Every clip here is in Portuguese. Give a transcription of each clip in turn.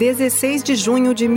16 de junho de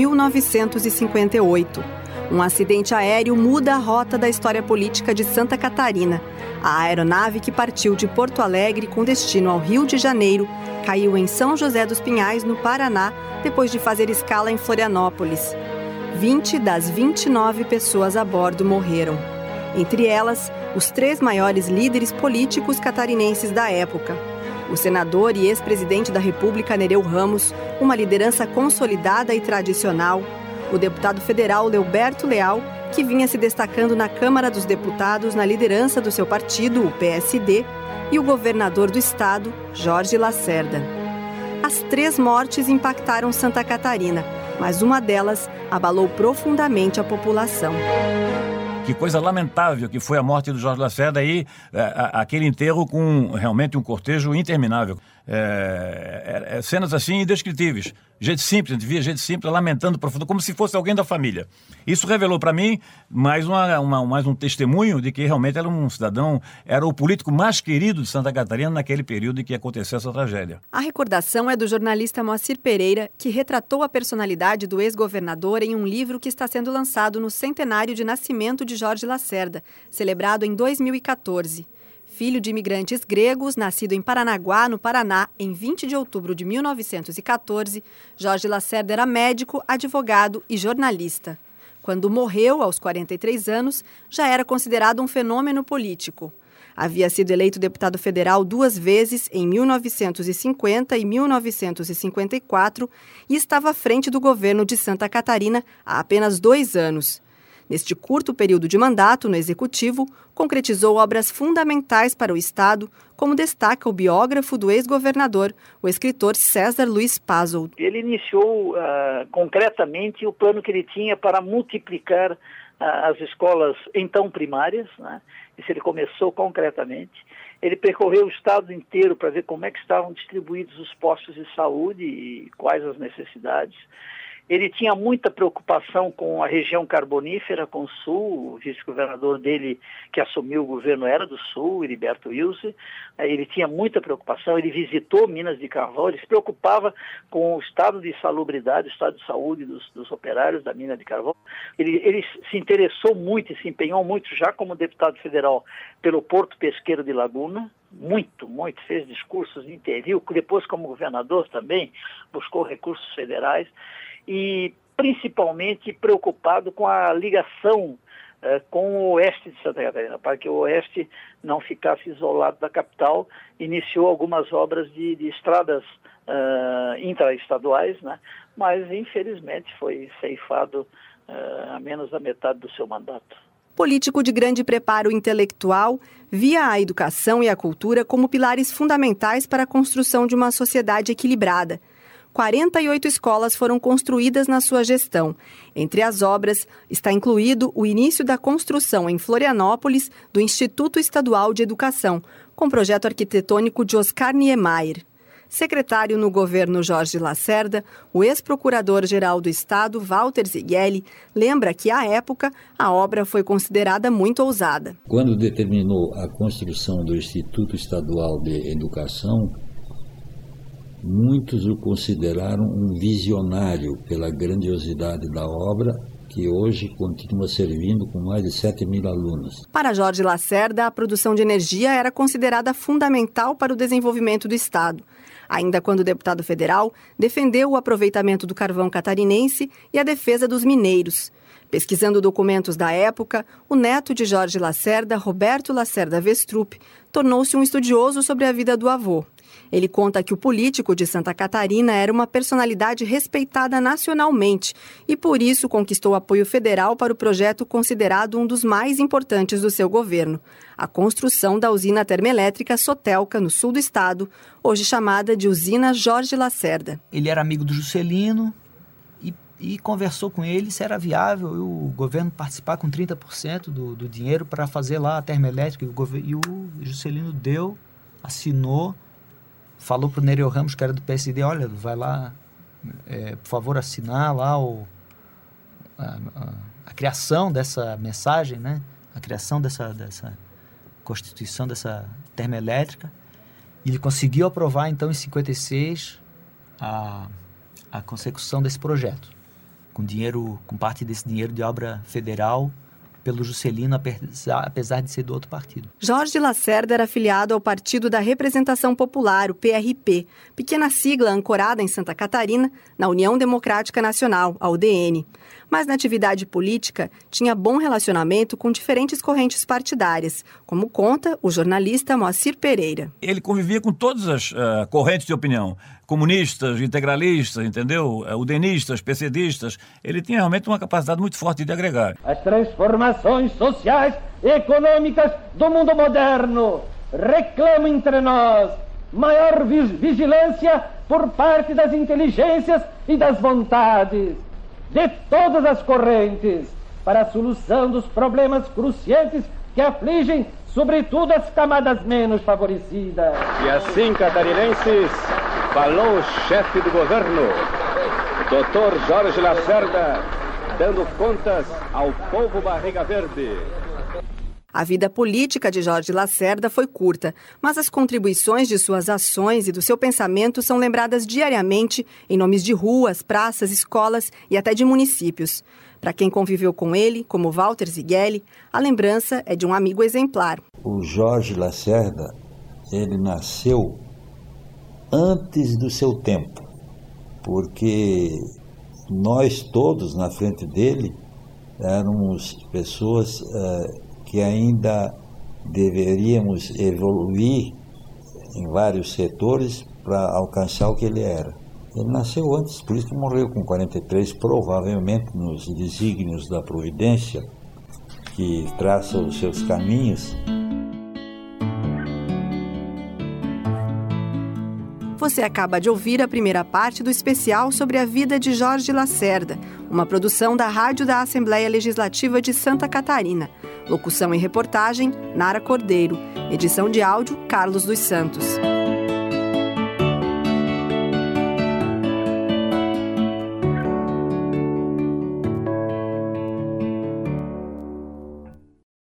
1958. Um acidente aéreo muda a rota da história política de Santa Catarina. A aeronave que partiu de Porto Alegre com destino ao Rio de Janeiro caiu em São José dos Pinhais, no Paraná, depois de fazer escala em Florianópolis. 20 das 29 pessoas a bordo morreram. Entre elas, os 3 maiores líderes políticos catarinenses da época. O senador e ex-presidente da República, Nereu Ramos, uma liderança consolidada e tradicional. O deputado federal Leoberto Leal, que vinha se destacando na Câmara dos Deputados na liderança do seu partido, o PSD, e o governador do estado, Jorge Lacerda. As 3 mortes impactaram Santa Catarina, mas uma delas abalou profundamente a população. Que coisa lamentável que foi a morte do Jorge Lacerda e aquele enterro com realmente um cortejo interminável. Cenas assim indescritíveis. Gente simples, a gente via gente simples lamentando profundo, como se fosse alguém da família. Isso revelou para mim mais um testemunho de que realmente era um cidadão, era o político mais querido de Santa Catarina naquele período em que aconteceu essa tragédia. A recordação é do jornalista Moacir Pereira, que retratou a personalidade do ex-governador em um livro que está sendo lançado no centenário de nascimento de Jorge Lacerda, celebrado em 2014. Filho de imigrantes gregos, nascido em Paranaguá, no Paraná, em 20 de outubro de 1914, Jorge Lacerda era médico, advogado e jornalista. Quando morreu, aos 43 anos, já era considerado um fenômeno político. Havia sido eleito deputado federal 2 vezes, em 1950 e 1954, e estava à frente do governo de Santa Catarina há apenas 2 anos. Neste curto período de mandato no Executivo, concretizou obras fundamentais para o Estado, como destaca o biógrafo do ex-governador, o escritor César Luiz Pazzold. Ele iniciou concretamente o plano que ele tinha para multiplicar as escolas então primárias, né? Isso ele começou concretamente. Ele percorreu o estado inteiro para ver como é que estavam distribuídos os postos de saúde e quais as necessidades. Ele tinha muita preocupação com a região carbonífera, com o Sul. O vice-governador dele, que assumiu o governo, era do Sul, Heriberto Wilson. Ele tinha muita preocupação, ele visitou Minas de Carvão, ele se preocupava com o estado de salubridade, o estado de saúde dos operários da mina de carvão. Ele se interessou muito e se empenhou muito, já como deputado federal, pelo Porto Pesqueiro de Laguna. Muito, fez discursos de interview, depois como governador também, buscou recursos federais. E principalmente preocupado com a ligação com o oeste de Santa Catarina, para que o oeste não ficasse isolado da capital. Iniciou algumas obras de estradas intraestaduais, né? Mas infelizmente foi ceifado a menos da metade do seu mandato. Político de grande preparo intelectual, via a educação e a cultura como pilares fundamentais para a construção de uma sociedade equilibrada. 48 escolas foram construídas na sua gestão. Entre as obras está incluído o início da construção em Florianópolis do Instituto Estadual de Educação, com projeto arquitetônico de Oscar Niemeyer. Secretário no governo Jorge Lacerda, o ex-procurador-geral do Estado, Walter Zigelli, lembra que, à época, a obra foi considerada muito ousada. Quando determinou a construção do Instituto Estadual de Educação, muitos o consideraram um visionário pela grandiosidade da obra, que hoje continua servindo com mais de 7.000 alunos. Para Jorge Lacerda, a produção de energia era considerada fundamental para o desenvolvimento do Estado. Ainda quando deputado federal, defendeu o aproveitamento do carvão catarinense e a defesa dos mineiros. Pesquisando documentos da época, o neto de Jorge Lacerda, Roberto Lacerda Vestrup, tornou-se um estudioso sobre a vida do avô. Ele conta que o político de Santa Catarina era uma personalidade respeitada nacionalmente e, por isso, conquistou apoio federal para o projeto considerado um dos mais importantes do seu governo, a construção da usina termoelétrica Sotelca, no sul do estado, hoje chamada de Usina Jorge Lacerda. Ele era amigo do Juscelino e conversou com ele se era viável o governo participar com 30% do dinheiro para fazer lá a termoelétrica. E o Juscelino deu, assinou, falou para o Nereu Ramos, que era do PSD, olha, vai lá, por favor, assinar lá a criação dessa mensagem, né? A criação dessa constituição dessa termoelétrica. E ele conseguiu aprovar, então, em 56, a a consecução desse projeto, com parte desse dinheiro de obra federal pelo Juscelino, apesar de ser do outro partido. Jorge Lacerda era afiliado ao Partido da Representação Popular, o PRP, pequena sigla ancorada em Santa Catarina, na União Democrática Nacional, a UDN. Mas na atividade política tinha bom relacionamento com diferentes correntes partidárias, como conta o jornalista Moacir Pereira. Ele convivia com todas as correntes de opinião, comunistas, integralistas, entendeu? UDNistas, PCDistas. Ele tinha realmente uma capacidade muito forte de agregar. As transformações sociais e econômicas do mundo moderno reclamam entre nós maior vigilância por parte das inteligências e das vontades de todas as correntes para a solução dos problemas cruciantes que afligem, sobretudo, as camadas menos favorecidas. E assim, catarinenses, falou o chefe do governo, Dr. Jorge Lacerda, dando contas ao povo barriga verde. A vida política de Jorge Lacerda foi curta, mas as contribuições de suas ações e do seu pensamento são lembradas diariamente em nomes de ruas, praças, escolas e até de municípios. Para quem conviveu com ele, como Walter Zigueli, a lembrança é de um amigo exemplar. O Jorge Lacerda, ele nasceu antes do seu tempo, porque nós todos na frente dele éramos pessoas que ainda deveríamos evoluir em vários setores para alcançar o que ele era. Ele nasceu antes, por isso que morreu com 43, provavelmente nos desígnios da providência, que traça os seus caminhos. Você acaba de ouvir a primeira parte do especial sobre a vida de Jorge Lacerda, uma produção da Rádio da Assembleia Legislativa de Santa Catarina. Locução e reportagem, Nara Cordeiro. Edição de áudio, Carlos dos Santos.